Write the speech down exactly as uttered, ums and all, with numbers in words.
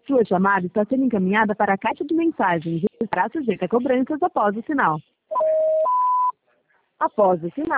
Sua chamada está sendo encaminhada para a caixa de mensagens e estará sujeita a cobranças após o sinal. Após o sinal.